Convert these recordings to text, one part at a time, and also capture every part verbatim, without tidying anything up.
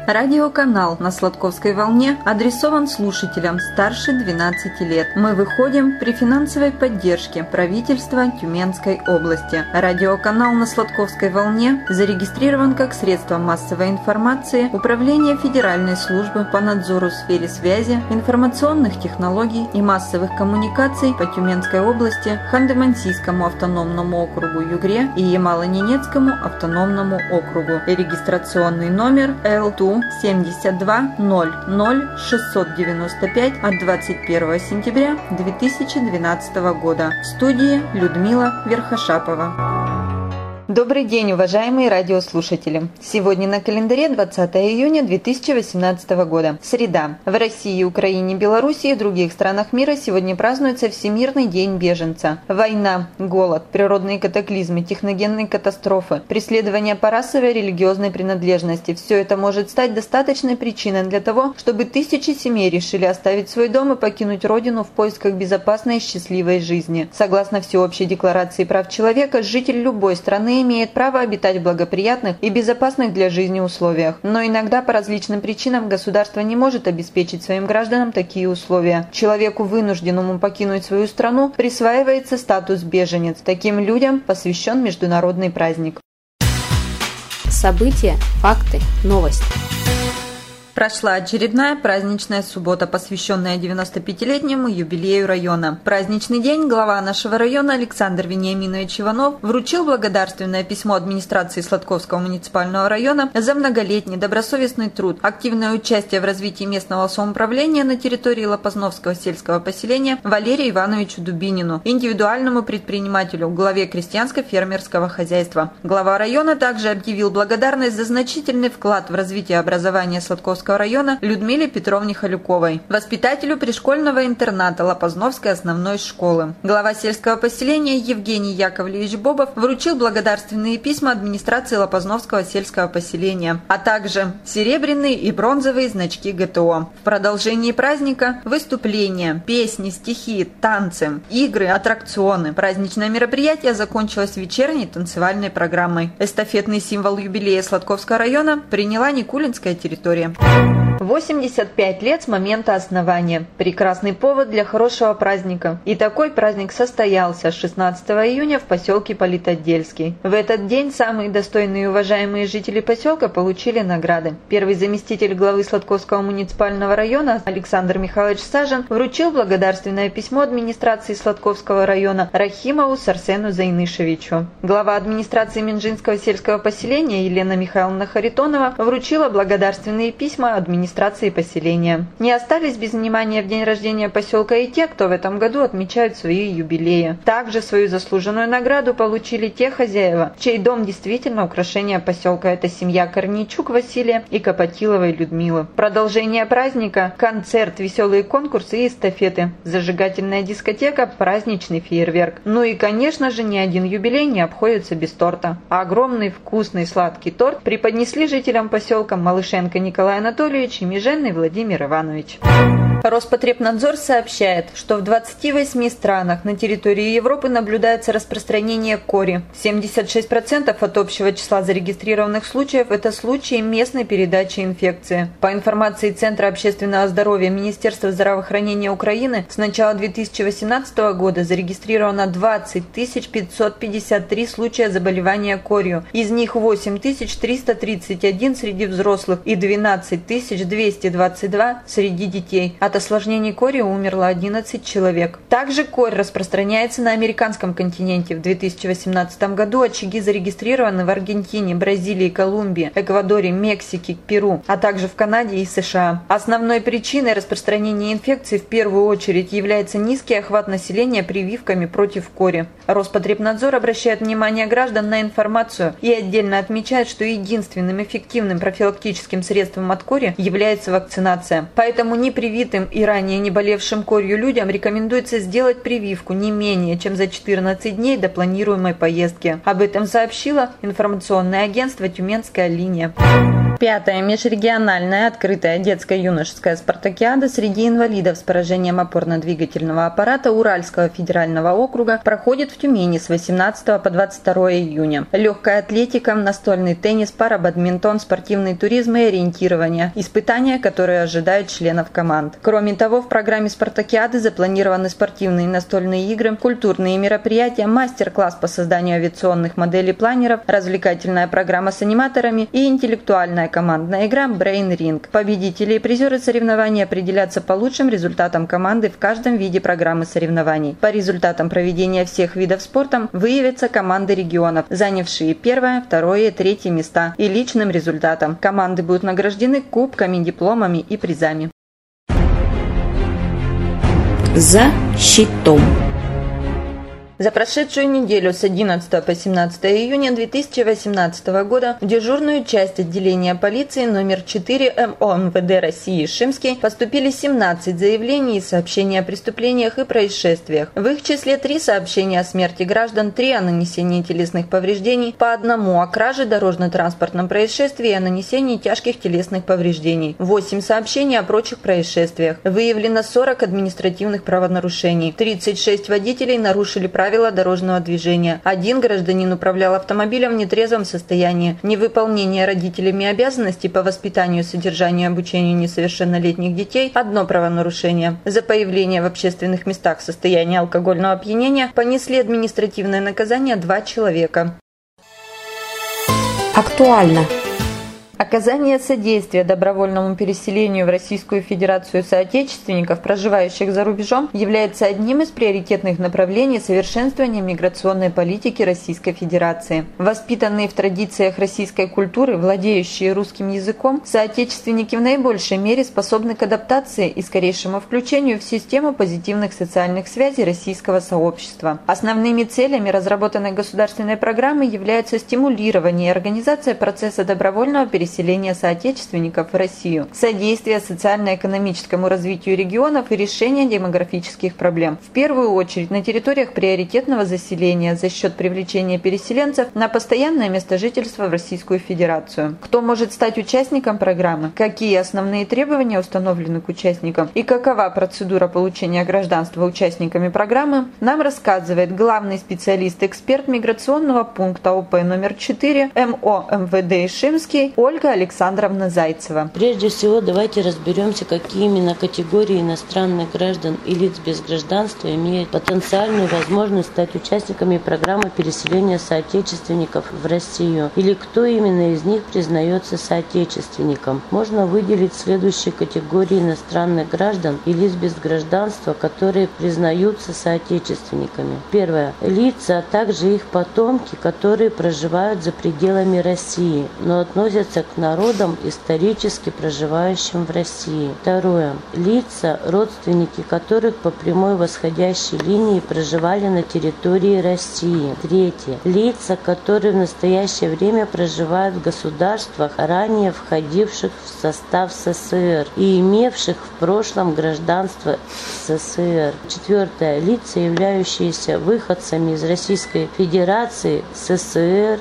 Радиоканал на Сладковской волне адресован слушателям старше двенадцати лет. Мы выходим при финансовой поддержке правительства Тюменской области. Радиоканал на Сладковской волне зарегистрирован как средство массовой информации Управления Федеральной службы по надзору в сфере связи, информационных технологий и массовых коммуникаций по Тюменской области, Ханты-Мансийскому автономному округу Югре и Ямало-Ненецкому автономному округу. Регистрационный номер эл ту семьдесят два ноль ноль шестьсот девяносто пять от двадцать первого сентября две тысячи двенадцатого года. В студии Людмила Верхошапова. Добрый день, уважаемые радиослушатели! Сегодня на календаре двадцатое июня две тысячи восемнадцатого года. Среда. В России, Украине, Беларуси и других странах мира сегодня празднуется Всемирный день беженца. Война, голод, природные катаклизмы, техногенные катастрофы, преследование по расовой и религиозной принадлежности – все это может стать достаточной причиной для того, чтобы тысячи семей решили оставить свой дом и покинуть родину в поисках безопасной и счастливой жизни. Согласно Всеобщей декларации прав человека, житель любой страны имеет право обитать в благоприятных и безопасных для жизни условиях. Но иногда по различным причинам государство не может обеспечить своим гражданам такие условия. Человеку, вынужденному покинуть свою страну, присваивается статус беженец. Таким людям посвящен международный праздник. События, факты, новости. Прошла очередная праздничная суббота, посвященная девяностопятилетнему юбилею района. В праздничный день глава нашего района Александр Вениаминович Иванов вручил благодарственное письмо администрации Сладковского муниципального района за многолетний добросовестный труд, активное участие в развитии местного самоуправления на территории Лопазновского сельского поселения Валерию Ивановичу Дубинину, индивидуальному предпринимателю, главе крестьянско-фермерского хозяйства. Глава района также объявил благодарность за значительный вклад в развитие образования Сладковского района Людмиле Петровне Халюковой, воспитателю пришкольного интерната Лопазновской основной школы. Глава сельского поселения Евгений Яковлевич Бобов вручил благодарственные письма администрации Лопазновского сельского поселения, а также серебряные и бронзовые значки гэ тэ о. В продолжении праздника выступления, песни, стихи, танцы, игры, аттракционы. Праздничное мероприятие закончилось вечерней танцевальной программой. Эстафетный символ юбилея Сладковского района приняла Никулинская территория. восемьдесят пять лет с момента основания. Прекрасный повод для хорошего праздника. И такой праздник состоялся шестнадцатого июня в поселке Политотдельский. В этот день самые достойные и уважаемые жители поселка получили награды. Первый заместитель главы Сладковского муниципального района Александр Михайлович Сажин вручил благодарственное письмо администрации Сладковского района Рахимову Сарсену Зайнышевичу. Глава администрации Минжинского сельского поселения Елена Михайловна Харитонова вручила благодарственные письма администрации поселения. Не остались без внимания в день рождения поселка и те, кто в этом году отмечают свои юбилеи. Также свою заслуженную награду получили те хозяева, чей дом действительно украшение поселка. Это семья Корнейчук Василия и Копотиловой Людмилы. Продолжение праздника – концерт, веселые конкурсы и эстафеты, зажигательная дискотека, праздничный фейерверк. Ну и, конечно же, ни один юбилей не обходится без торта. А огромный вкусный сладкий торт преподнесли жителям поселка Малышенко Николай Анатольевич и Меженный Владимир Иванович. Роспотребнадзор сообщает, что в двадцати восьми странах на территории Европы наблюдается распространение кори. семьдесят шесть процентов от общего числа зарегистрированных случаев – это случаи местной передачи инфекции. По информации Центра общественного здоровья Министерства здравоохранения Украины, с начала две тысячи восемнадцатого года зарегистрировано двадцать тысяч пятьсот пятьдесят три случая заболевания корью. Из них восемь тысяч триста тридцать один среди взрослых и двенадцать тысяч двести двадцать два среди детей. От осложнений кори умерло одиннадцать человек. Также корь распространяется на американском континенте. В две тысячи восемнадцатом году очаги зарегистрированы в Аргентине, Бразилии, Колумбии, Эквадоре, Мексике, Перу, а также в Канаде и США. Основной причиной распространения инфекции в первую очередь является низкий охват населения прививками против кори. Роспотребнадзор обращает внимание граждан на информацию и отдельно отмечает, что единственным эффективным профилактическим средством от кори является вакцинация. Поэтому непривитым и ранее не болевшим корью людям рекомендуется сделать прививку не менее чем за четырнадцать дней до планируемой поездки. Об этом сообщило информационное агентство «Тюменская линия». пятая межрегиональная открытая детско-юношеская спартакиада среди инвалидов с поражением опорно-двигательного аппарата Уральского федерального округа проходит в Тюмени с восемнадцатого по двадцать второе июня. Легкая атлетика, настольный теннис, парабадминтон, спортивный туризм и ориентирование – испытания, которые ожидают членов команд. Кроме того, в программе спартакиады запланированы спортивные и настольные игры, культурные мероприятия, мастер-класс по созданию авиационных моделей планеров, развлекательная программа с аниматорами и интеллектуальная командная игра Brain Ring. Победители и призеры соревнований определятся по лучшим результатам команды в каждом виде программы соревнований. По результатам проведения всех видов спорта выявятся команды регионов, занявшие первое, второе и третье места, и личным результатом. Команды будут награждены кубками, дипломами и призами. За щитом. За прошедшую неделю с одиннадцатого по семнадцатое июня две тысячи восемнадцатого года в дежурную часть отделения полиции номер четыре МО МВД России Шимский поступили семнадцать заявлений и сообщений о преступлениях и происшествиях. В их числе три сообщения о смерти граждан, три о нанесении телесных повреждений, по одному о краже, дорожно-транспортном происшествии и о нанесении тяжких телесных повреждений, восемь сообщений о прочих происшествиях. Выявлено сорок административных правонарушений, тридцать шесть водителей нарушили правила правила дорожного движения. Один гражданин управлял автомобилем в нетрезвом состоянии. Невыполнение родителями обязанностей по воспитанию, содержанию и обучению несовершеннолетних детей – одно правонарушение. За появление в общественных местах в состоянии алкогольного опьянения понесли административное наказание два человека. Актуально. Оказание содействия добровольному переселению в Российскую Федерацию соотечественников, проживающих за рубежом, является одним из приоритетных направлений совершенствования миграционной политики Российской Федерации. Воспитанные в традициях российской культуры, владеющие русским языком, соотечественники в наибольшей мере способны к адаптации и скорейшему включению в систему позитивных социальных связей российского сообщества. Основными целями разработанной государственной программы являются стимулирование и организация процесса добровольного переселения переселения соотечественников в Россию, содействие социально-экономическому развитию регионов и решение демографических проблем. В первую очередь на территориях приоритетного заселения за счет привлечения переселенцев на постоянное место жительства в Российскую Федерацию. Кто может стать участником программы, какие основные требования установлены к участникам и какова процедура получения гражданства участниками программы, нам рассказывает главный специалист-эксперт миграционного пункта ОП номер четыре МО МВД Шимский Ольга Александровна Зайцева. Прежде всего, давайте разберемся, какие именно категории иностранных граждан и лиц без гражданства имеют потенциальную возможность стать участниками программы переселения соотечественников в Россию, или кто именно из них признается соотечественником. Можно выделить следующие категории иностранных граждан и лиц без гражданства, которые признаются соотечественниками. Первое. Лица, а также их потомки, которые проживают за пределами России, но относятся к народам, исторически проживающим в России. Второе. Лица, родственники которых по прямой восходящей линии проживали на территории России. Третье. Лица, которые в настоящее время проживают в государствах, ранее входивших в состав СССР и имевших в прошлом гражданство СССР. Четвертое. Лица, являющиеся выходцами из Российской Федерации, СССР,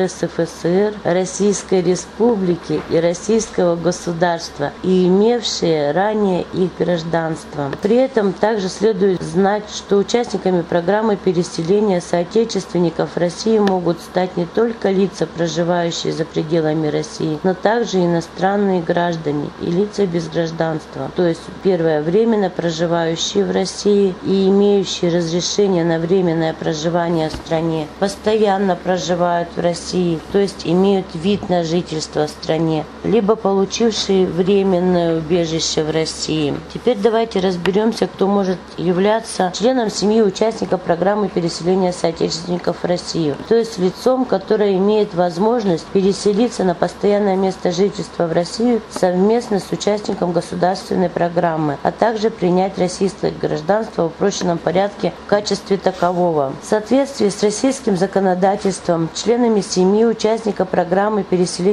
РСФСР, Российской Республики и российского государства и имевшие ранее их гражданство. При этом также следует знать, что участниками программы переселения соотечественников в России могут стать не только лица, проживающие за пределами России, но также иностранные граждане и лица без гражданства. То есть, первое, временно проживающие в России и имеющие разрешение на временное проживание в стране, постоянно проживают в России, то есть имеют вид на жительство в стране, либо получившие временное убежище в России. Теперь давайте разберемся, кто может являться членом семьи участника программы переселения соотечественников в Россию, то есть лицом, которое имеет возможность переселиться на постоянное место жительства в Россию совместно с участником государственной программы, а также принять российское гражданство в упрощенном порядке в качестве такового. В соответствии с российским законодательством, членами семьи участника программы переселения соотечественников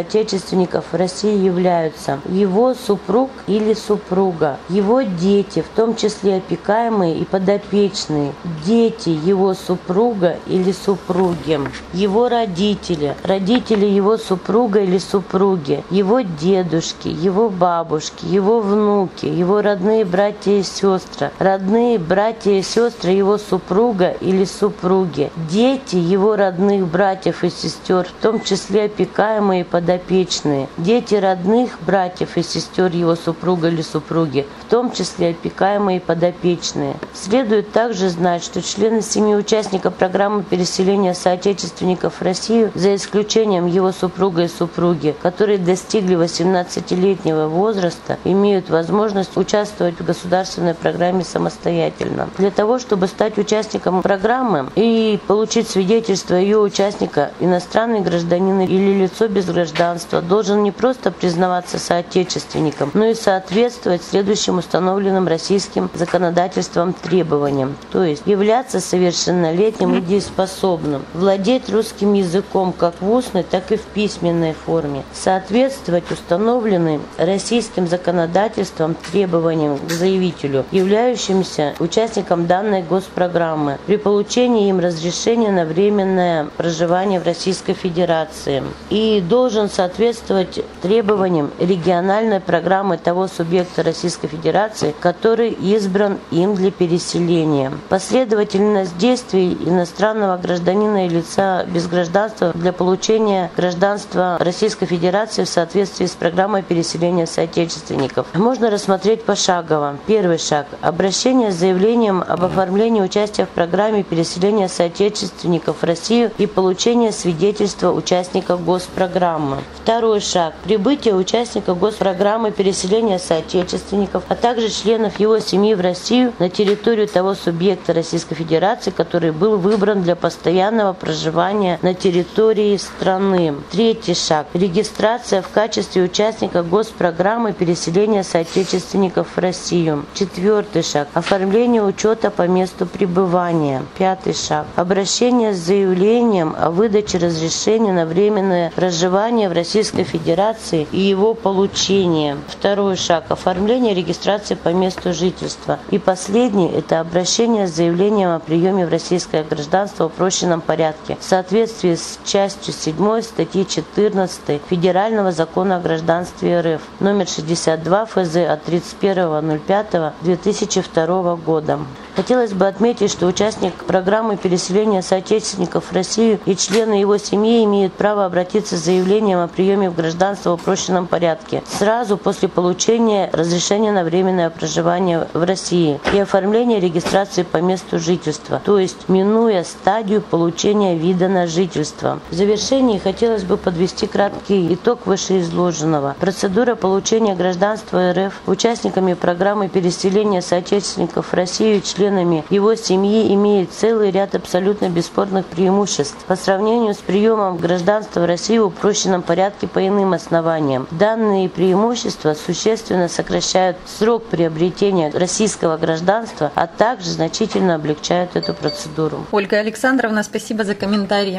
соотечественников в России являются его супруг или супруга, его дети, в том числе опекаемые и подопечные, дети его супруга или супруги, его родители, родители его супруга или супруги, его дедушки, его бабушки, его внуки, его родные братья и сестры, родные братья и сестры его супруга или супруги, дети его родных братьев и сестер, в том числе опекаемые и подопечные, дети родных братьев и сестер его супруга или супруги, в том числе опекаемые и подопечные. Следует также знать, что члены семьи участника программы переселения соотечественников в Россию, за исключением его супруга и супруги, которые достигли восемнадцатилетнего возраста, имеют возможность участвовать в государственной программе самостоятельно. Для того, чтобы стать участником программы и получить свидетельство ее участника, иностранный гражданин или лицо без гражданства должен не просто признаваться соотечественником, но и соответствовать следующим установленным российским законодательством требованиям, то есть являться совершеннолетним и дееспособным, владеть русским языком как в устной, так и в письменной форме, соответствовать установленным российским законодательством требованиям к заявителю, являющимся участником данной госпрограммы, при получении им разрешения на временное проживание в Российской Федерации, и должен соответствовать требованиям региональной программы того субъекта Российской Федерации, который избран им для переселения. Последовательность действий иностранного гражданина и лица без гражданства для получения гражданства Российской Федерации в соответствии с программой переселения соотечественников можно рассмотреть пошагово. Первый шаг – обращение с заявлением об оформлении участия в программе переселения соотечественников в Россию и получение свидетельства участника госпрограммы. Второй шаг – прибытие участника госпрограммы переселения соотечественников, а также членов его семьи в Россию на территорию того субъекта Российской Федерации, который был выбран для постоянного проживания на территории страны. Третий шаг – регистрация в качестве участника госпрограммы переселения соотечественников в Россию. Четвертый шаг – оформление учета по месту пребывания. Пятый шаг – обращение с заявлением о выдаче разрешения на временное проживание в Российской Федерации и его получение. Второй шаг – оформление регистрации по месту жительства. И последний – это обращение с заявлением о приеме в российское гражданство в упрощенном порядке в соответствии с частью седьмой статьи четырнадцатой Федерального закона о гражданстве РФ номер шестьдесят два эф зэ от тридцать первого ноль пятого две тысячи второго года. Хотелось бы отметить, что участник программы переселения соотечественников в Россию и члены его семьи имеют право обратиться с заявлением о приеме в гражданство в упрощенном порядке сразу после получения разрешения на временное проживание в России и оформления регистрации по месту жительства, то есть минуя стадию получения вида на жительство. В завершении хотелось бы подвести краткий итог вышеизложенного. Процедура получения гражданства РФ участниками программы переселения соотечественников в Россию и членами его семьи имеет целый ряд абсолютно бесспорных преимуществ по сравнению с приемом гражданства в России в упрощенном порядке по иным основаниям. Данные преимущества существенно сокращают срок приобретения российского гражданства, а также значительно облегчают эту процедуру. Ольга Александровна, спасибо за комментарии.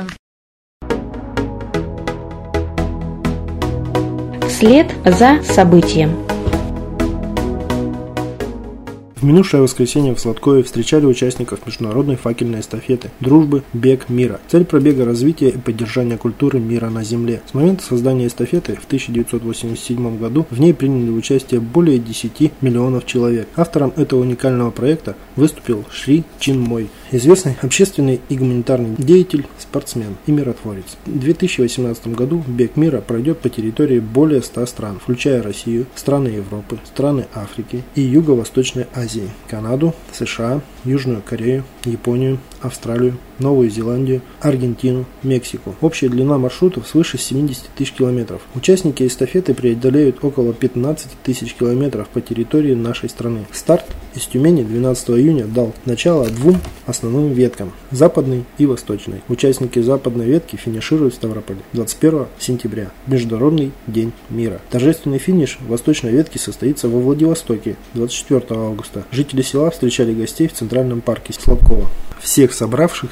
Вслед за событием. В минувшее воскресенье в Сладкове встречали участников международной факельной эстафеты «Дружбы. Бег мира». Цель пробега – развитие и поддержание культуры мира на Земле. С момента создания эстафеты в тысяча девятьсот восемьдесят седьмом году в ней приняли участие более десяти миллионов человек. Автором этого уникального проекта выступил Шри Чинмой, известный общественный и гуманитарный деятель, спортсмен и миротворец. В две тысячи восемнадцатом году Бег мира пройдет по территории более ста стран, включая Россию, страны Европы, страны Африки и Юго-Восточной Азии, Канаду, США, Южную Корею, Японию, Австралию, Новую Зеландию, Аргентину, Мексику. Общая длина маршрутов свыше семидесяти тысяч километров. Участники эстафеты преодолеют около пятнадцати тысяч километров по территории нашей страны. Старт из Тюмени двенадцатого июня дал начало двум основным веткам – западной и восточной. Участники западной ветки финишируют в Ставрополе двадцать первого сентября, Международный день мира. Торжественный финиш восточной ветки состоится во Владивостоке двадцать четвёртого августа. Жители села встречали гостей в Центральном парке Сладкова. Всех собравшихся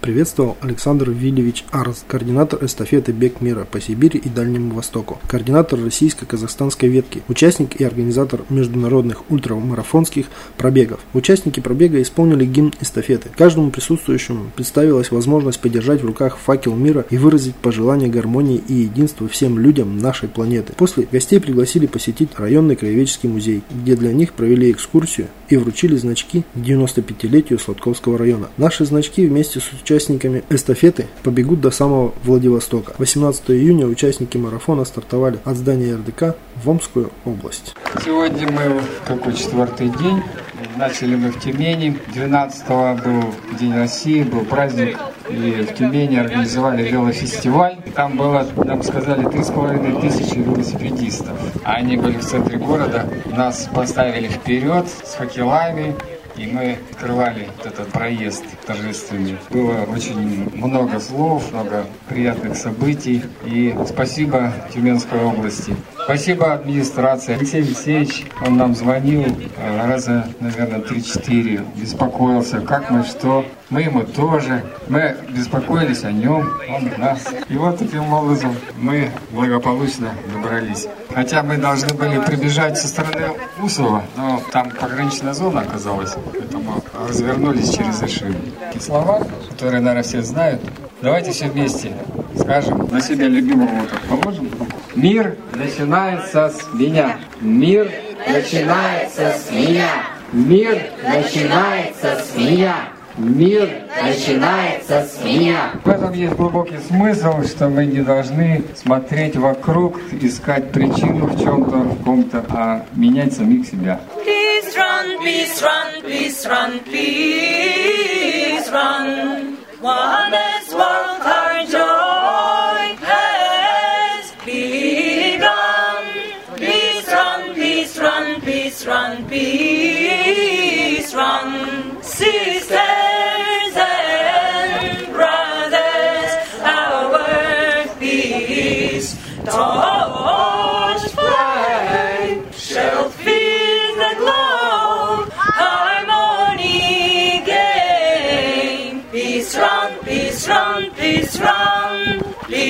приветствовал Александр Вильевич Арз, координатор эстафеты «Бег мира» по Сибири и Дальнему Востоку, координатор российско-казахстанской ветки, участник и организатор международных ультрамарафонских пробегов. Участники пробега исполнили гимн эстафеты. Каждому присутствующему представилась возможность подержать в руках факел мира и выразить пожелание гармонии и единства всем людям нашей планеты. После гостей пригласили посетить районный краеведческий музей, где для них провели экскурсию и вручили значки к девяносто пятилетию Сладковского района. Наши значки вместе с участниками эстафеты побегут до самого Владивостока. восемнадцатого июня участники марафона стартовали от здания эр дэ ка в Омскую область. Сегодня мы какой четвертый день. Начали мы в Тюмени. двенадцатого был День России, был праздник. И в Тюмени организовали велофестиваль. Там было, нам сказали, три с половиной тысячи велосипедистов. Они были в центре города. Нас поставили вперед с факелами. И мы открывали этот проезд торжественный. Было очень много слов, много приятных событий. И спасибо Тюменской области. Спасибо администрации. Алексей Алексеевич, он нам звонил раза, наверное, три-четыре. Беспокоился, как мы, что. Мы ему тоже. Мы беспокоились о нем, он о нас. И вот таким образом мы благополучно добрались. Хотя мы должны были прибежать со стороны Усова, но там пограничная зона оказалась, поэтому развернулись через Ишим. И слова, которые, наверное, все знают, давайте все вместе скажем, на себя любимого вот так положим. Мир начинается с меня. Мир начинается с меня. Мир начинается с меня. Мир начинается с меня. В этом есть глубокий смысл, что мы не должны смотреть вокруг, искать причину в чем-то, в ком-то, а менять самих себя. Please run, please run, please run, please run. One has world our joy has begun. Please run, please run, please run, please run. Sisters and brothers, our peace torch flame shall fill the globe. Harmony gain. Please run, please run, please run,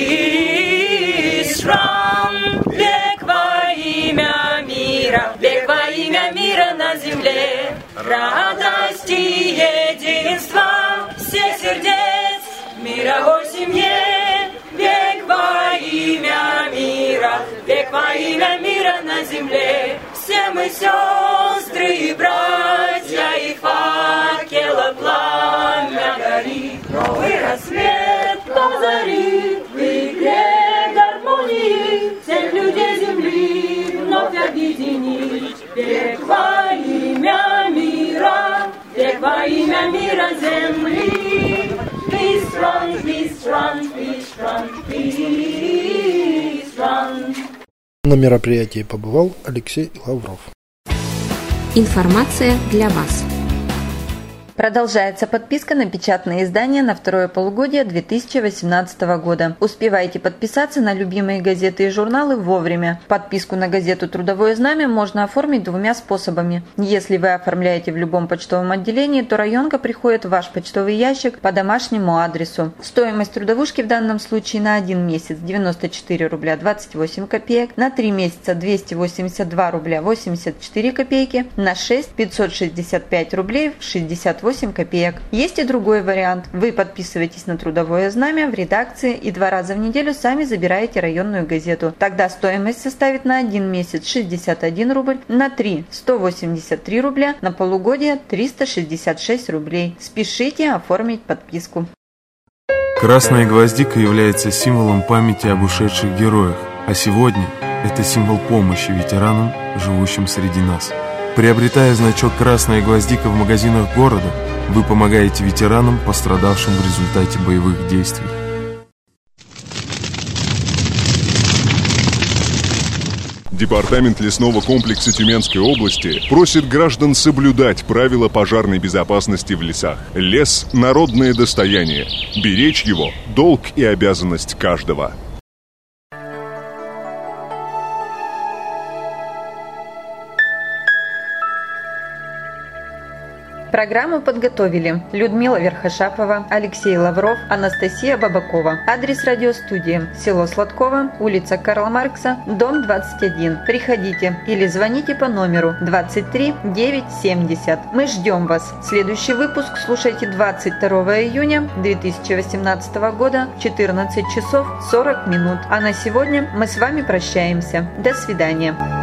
please run. Бег во имя мира, бег во имя мира на земле. Радость и единство всех сердец, мировой семье. Бег во имя мира, бег во имя мира на земле. Все мы сестры и братья, и факела пламя горит. Новый рассвет озарит в игре гармонии. Всех людей земли вновь объединить. Бег во имя мира, бег во имя мира земли. Please run, please run, please run, please run. На мероприятии побывал Алексей Лавров. Информация для вас. Продолжается подписка на печатные издания на второе полугодие две тысячи восемнадцатого года. Успевайте подписаться на любимые газеты и журналы вовремя. Подписку на газету «Трудовое знамя» можно оформить двумя способами. Если вы оформляете в любом почтовом отделении, то районка приходит в ваш почтовый ящик по домашнему адресу. Стоимость трудовушки в данном случае на один месяц девяносто четыре рубля двадцать восемь копеек, на три месяца двести восемьдесят два рубля восемьдесят четыре копейки, на шесть пятьсот шестьдесят пять рублей шестьдесят восемь копеек. Есть и другой вариант. Вы подписываетесь на «Трудовое знамя» в редакции и два раза в неделю сами забираете районную газету. Тогда стоимость составит на один месяц шестьдесят один рубль, на три – сто восемьдесят три рубля, на полугодие – триста шестьдесят шесть рублей. Спешите оформить подписку. Красная гвоздика является символом памяти об ушедших героях, а сегодня это символ помощи ветеранам, живущим среди нас. Приобретая значок «Красная гвоздика» в магазинах города, вы помогаете ветеранам, пострадавшим в результате боевых действий. Департамент лесного комплекса Тюменской области просит граждан соблюдать правила пожарной безопасности в лесах. Лес – народное достояние. Беречь его – долг и обязанность каждого. Программу подготовили Людмила Верхошапова, Алексей Лавров, Анастасия Бабакова. Адрес радиостудии: село Сладково, улица Карла Маркса, дом двадцать один. Приходите или звоните по номеру двадцать три девятьсот семьдесят. Мы ждем вас. Следующий выпуск слушайте двадцать второго июня две тысячи восемнадцатого года в четырнадцать часов сорок минут. А на сегодня мы с вами прощаемся. До свидания.